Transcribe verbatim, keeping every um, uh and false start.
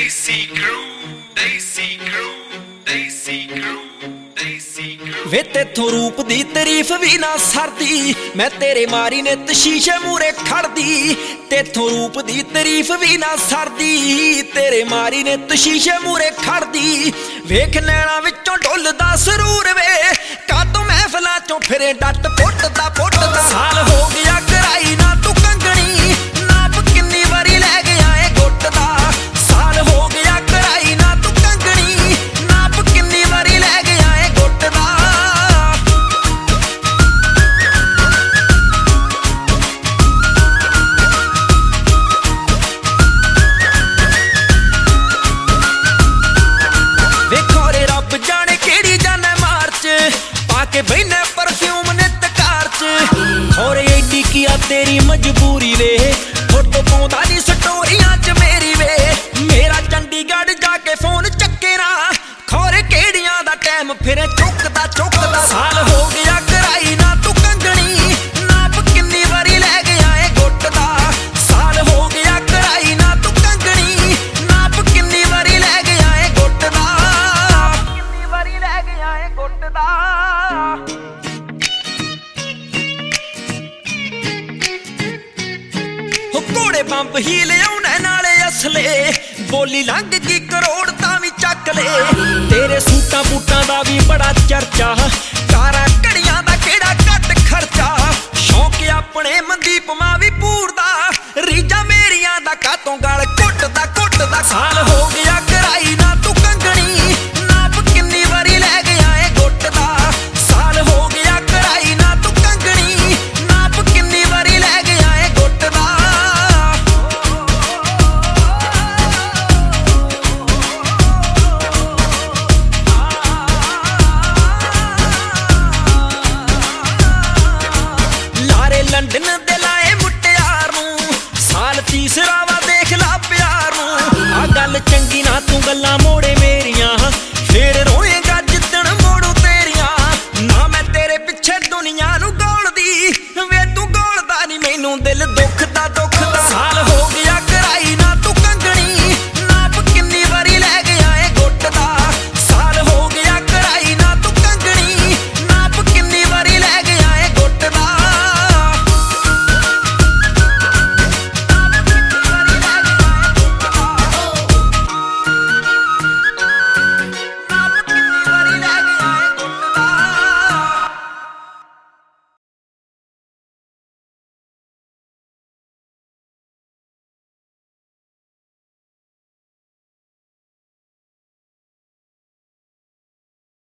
Desi Crew, Desi Crew, Desi Crew, Desi Crew। ਵੇ ਤੇਥੋਂ ਰੂਪ ਦੀ ਤਾਰੀਫ ਵੀ ਨਾ ਸਰਦੀ, ਮੈਂ ਤੇਰੇ ਮਾਰੀ ਨੇ ਸ਼ੀਸ਼ੇ ਮੂਰੇ ਖੜਦੀ। ਤੇਥੋਂ ਰੂਪ ਦੀ ਤਾਰੀਫ ਵੀ ਨਾ ਸਰਦੀ, ਤੇਰੇ ਮਾਰੀ ਨੇ ਸ਼ੀਸ਼ੇ ਮੂਰੇ ਖੜਦੀ। ਵੇਖ ਨੈਣਾ ਵਿੱਚੋਂ ਡੁੱਲਦਾ ਸਰੂਰ ਵੇ, ਕਾਤੋਂ ਮਹਿਫਲਾਂ ਚੋਂ ਫਿਰੇ ਡੱਟ ਪੁੱਟਦਾ ਪੁੱਟਦਾ। ਸਾਲ ਹੋ ਗਿਆ ਕਰਾਈ ਨਾ ਤੂੰ ਕੰਗਣੀ, ਨਾਪ ਕਿੰਨੀ ਵਾਰੀ ਲੈ ਗਿਆ ਏ ਗੁੱਟ ਦਾ। ਸਾਲ ਹੋ ਗਿਆ ਕਰਾਈ ਨਾ ਤੂੰ ਕੰਗਣੀ, ਨਾਪ ਕਿੰਨੀ ਵਾਰੀ ਲੈ ਗਿਆ ਏ ਗੁੱਟ ਦਾ। ਵੇਖੋ ਰੇ ਰੱਬ ਜਾਣੇ ਕਿਹੜੀ ਜਾਣੇ ਮਾਰਚ, ਪਾ ਕੇ ਬਹਿਨੇ ਪਰਫਿਊਮ ਨਿੱਤ ਕਾਰ ਚ। ਹੋਰ ਏਡੀ ਕੀ ਆ ਤੇਰੀ ਮਜਬੂਰੀ ਵੇ, ਫੋਟੋ ਪਾਉਂਦਾ ਨੀ ਸਟੋਰੀਆਂ ਚ ਮੇਰੀ ਵੇ। ਮੇਰਾ ਚੰਡੀਗੜ੍ਹ ਜਾ ਕੇ ਫੋਨ ਚੱਕੇ ਨਾ, ਖੋਰੇ ਕਿਹੜੀਆਂ ਦਾ ਟਾਈਮ ਫਿਰ ਚੁੱਕਦਾ ਚੁੱਕਦਾ। ਸਾਲ ਹੋ ਗਿਆ ਕਰਾਈ ਨਾ ਤੂੰ ਕੰਗਣੀ, ਨਾਪ ਕਿੰਨੀ ਵਾਰੀ ਲੈ ਗਿਆ ਏ ਗੁੱਟ ਦਾ। ਸਾਲ ਹੋ ਗਿਆ ਕਰਾਈ ਨਾ ਤੂੰ ਕੰਗਣੀ, ਨਾਪ ਕਿੰਨੀ ਵਾਰੀ ਲੈ ਗਿਆ ਏ ਗੁੱਟ ਦਾ। ਕਿੰਨੀ ਵਾਰੀ ਲੈ ਗਿਆ ਏ ਗੁੱਟ ਦਾ। ਘੋੜੇ ਬੰਬ ਹੀ ਲਿਆਉਣੇ ਨਾਲੇ ਅਸਲੇ, ਬੋਲੀ ਲੰਘ ਗਈ ਕਰੋੜ ਤਾਂ ਵੀ ਚੱਕ ਲੈ। ਤੇਰੇ ਸੂਟਾਂ ਬੂਟਾਂ ਦਾ ਵੀ ਬੜਾ ਚਰਚਾ,